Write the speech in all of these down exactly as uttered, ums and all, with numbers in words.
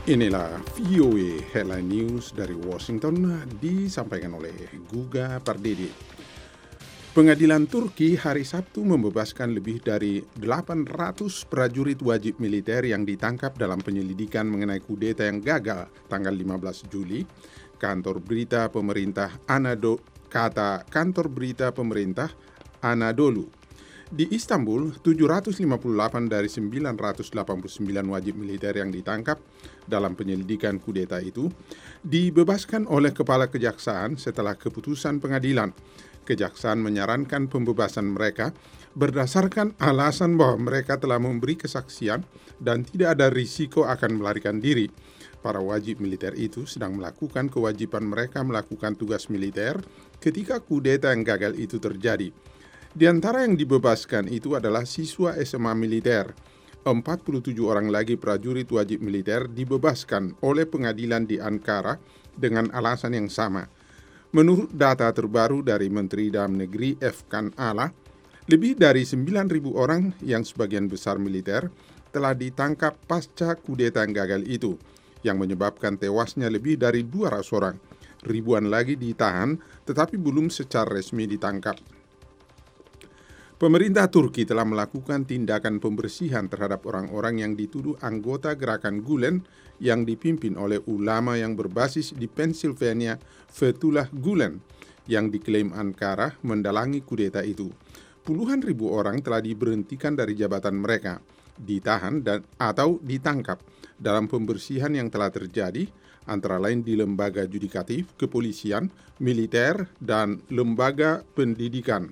Inilah V O A Headline News dari Washington, disampaikan oleh Guga Pardede. Pengadilan Turki hari Sabtu membebaskan lebih dari delapan ratus prajurit wajib militer yang ditangkap dalam penyelidikan mengenai kudeta yang gagal tanggal lima belas Juli. Kantor berita pemerintah Anadolu, kata kantor berita pemerintah Anadolu. Di Istanbul, tujuh ratus lima puluh delapan dari sembilan ratus delapan puluh sembilan wajib militer yang ditangkap dalam penyelidikan kudeta itu dibebaskan oleh Kepala Kejaksaan setelah keputusan pengadilan. Kejaksaan menyarankan pembebasan mereka berdasarkan alasan bahwa mereka telah memberi kesaksian dan tidak ada risiko akan melarikan diri. Para wajib militer itu sedang melakukan kewajiban mereka melakukan tugas militer ketika kudeta yang gagal itu terjadi. Di antara yang dibebaskan itu adalah siswa S M A militer. empat puluh tujuh orang lagi prajurit wajib militer dibebaskan oleh pengadilan di Ankara dengan alasan yang sama. Menurut data terbaru dari Menteri Dalam Negeri Efkan Ala, lebih dari sembilan ribu orang yang sebagian besar militer telah ditangkap pasca kudeta yang gagal itu, yang menyebabkan tewasnya lebih dari dua ratus orang. Ribuan lagi ditahan tetapi belum secara resmi ditangkap. Pemerintah Turki telah melakukan tindakan pembersihan terhadap orang-orang yang dituduh anggota gerakan Gulen yang dipimpin oleh ulama yang berbasis di Pennsylvania, Fethullah Gulen, yang diklaim Ankara mendalangi kudeta itu. Puluhan ribu orang telah diberhentikan dari jabatan mereka, ditahan dan atau ditangkap dalam pembersihan yang telah terjadi, antara lain di lembaga yudikatif, kepolisian, militer, dan lembaga pendidikan.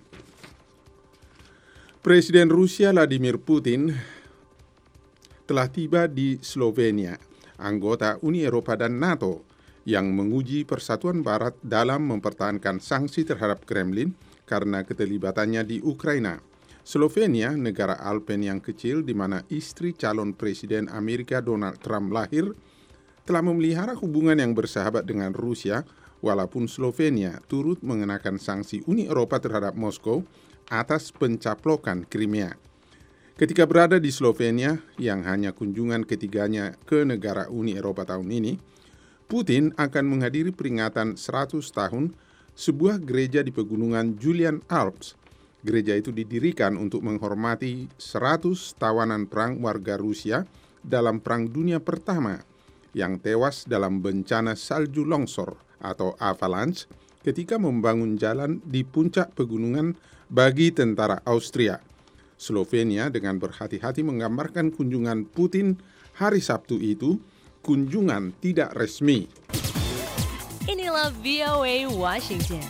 Presiden Rusia Vladimir Putin telah tiba di Slovenia, anggota Uni Eropa dan NATO, yang menguji persatuan Barat dalam mempertahankan sanksi terhadap Kremlin karena keterlibatannya di Ukraina. Slovenia, negara Alpen yang kecil di mana istri calon Presiden Amerika Donald Trump lahir, telah memelihara hubungan yang bersahabat dengan Rusia, walaupun Slovenia turut mengenakan sanksi Uni Eropa terhadap Moskow atas pencaplokan Crimea. Ketika berada di Slovenia, yang hanya kunjungan ketiganya ke negara Uni Eropa tahun ini, Putin akan menghadiri peringatan seratus tahun sebuah gereja di pegunungan Julian Alps. Gereja itu didirikan untuk menghormati seratus tawanan perang warga Rusia dalam Perang Dunia Pertama yang tewas dalam bencana salju longsor atau avalanche ketika membangun jalan di puncak pegunungan bagi tentara Austria. Slovenia dengan berhati-hati menggambarkan kunjungan Putin hari Sabtu itu kunjungan tidak resmi. Inilah V O A Washington.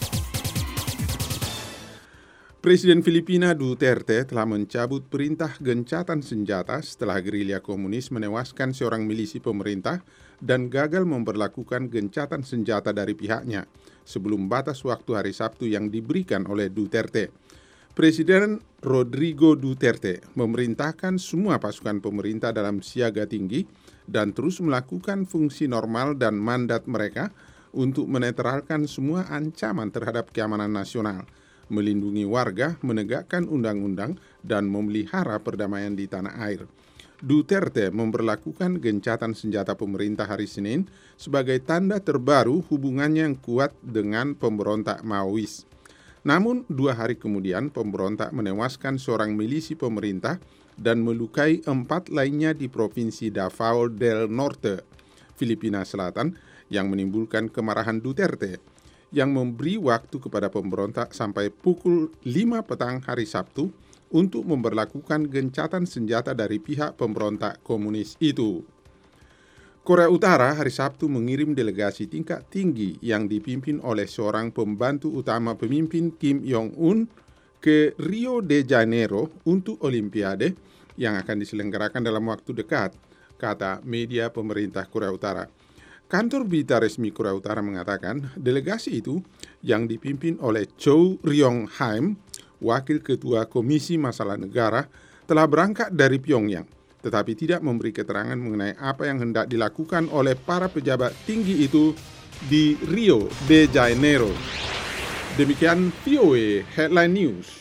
Presiden Filipina Duterte telah mencabut perintah gencatan senjata setelah gerilya komunis menewaskan seorang milisi pemerintah dan gagal memberlakukan gencatan senjata dari pihaknya sebelum batas waktu hari Sabtu yang diberikan oleh Duterte. Presiden Rodrigo Duterte memerintahkan semua pasukan pemerintah dalam siaga tinggi dan terus melakukan fungsi normal dan mandat mereka untuk menetralkan semua ancaman terhadap keamanan nasional, melindungi warga, menegakkan undang-undang, dan memelihara perdamaian di tanah air. Duterte memberlakukan gencatan senjata pemerintah hari Senin sebagai tanda terbaru hubungannya yang kuat dengan pemberontak Maois. Namun, dua hari kemudian pemberontak menewaskan seorang milisi pemerintah dan melukai empat lainnya di Provinsi Davao del Norte, Filipina Selatan, yang menimbulkan kemarahan Duterte, yang memberi waktu kepada pemberontak sampai pukul lima petang hari Sabtu untuk memberlakukan gencatan senjata dari pihak pemberontak komunis itu. Korea Utara hari Sabtu mengirim delegasi tingkat tinggi yang dipimpin oleh seorang pembantu utama pemimpin Kim Jong-un ke Rio de Janeiro untuk Olimpiade yang akan diselenggarakan dalam waktu dekat, kata media pemerintah Korea Utara. Kantor berita resmi Korea Utara mengatakan delegasi itu yang dipimpin oleh Cho Ryong-haim, Wakil Ketua Komisi Masalah Negara, telah berangkat dari Pyongyang, tetapi tidak memberi keterangan mengenai apa yang hendak dilakukan oleh para pejabat tinggi itu di Rio de Janeiro. Demikian V O A Headline News.